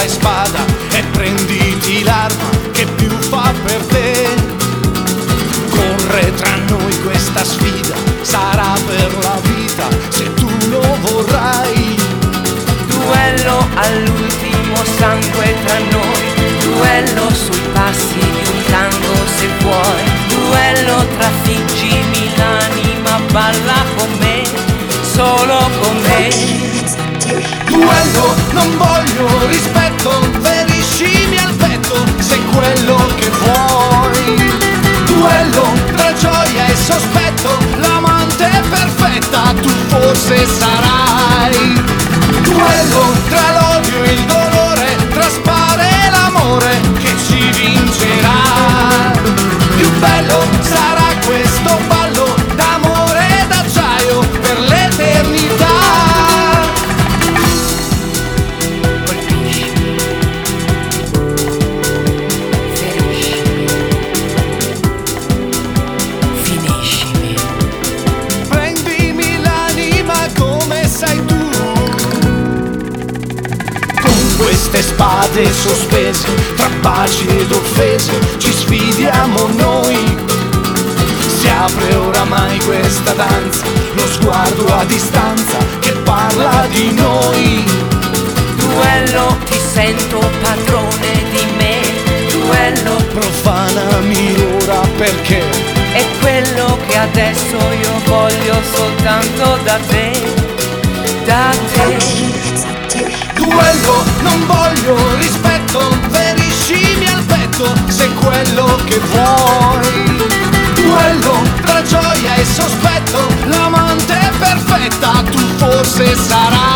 e spada e prenditi l'arma che più fa per te. Corre tra noi questa sfida, sarà per la vita se tu lo vorrai. Duello all'ultimo sangue tra noi, duello sui passi di un tango se vuoi, duello tra figgimi l'anima, balla con me, solo con me. Duello, non voglio rispetto, feriscimi al petto se è quello che vuoi. Duello tra gioia e sospetto, l'amante perfetta tu forse sarai. Duello tra l'odio e il dolore, traspare l'amore che ci vincerà. Più bello sarà questo ballo d'amore d'acciaio per l'eternità. Finiscimi, Prendimi l'anima come sei tu. Con queste spade sospese, tra baci ed offese, ci sfidiamo noi. Si apre oramai questa danza, lo sguardo a distanza che parla di noi. duello ti sento padrone di me, duello Profanami ora perché è quello che adesso io voglio soltanto da te, da te. duello, non voglio rispetto, feriscimi al petto se è quello che vuoi. Duello tra gioia e sospetto, l'amante perfetta tu forse sarai.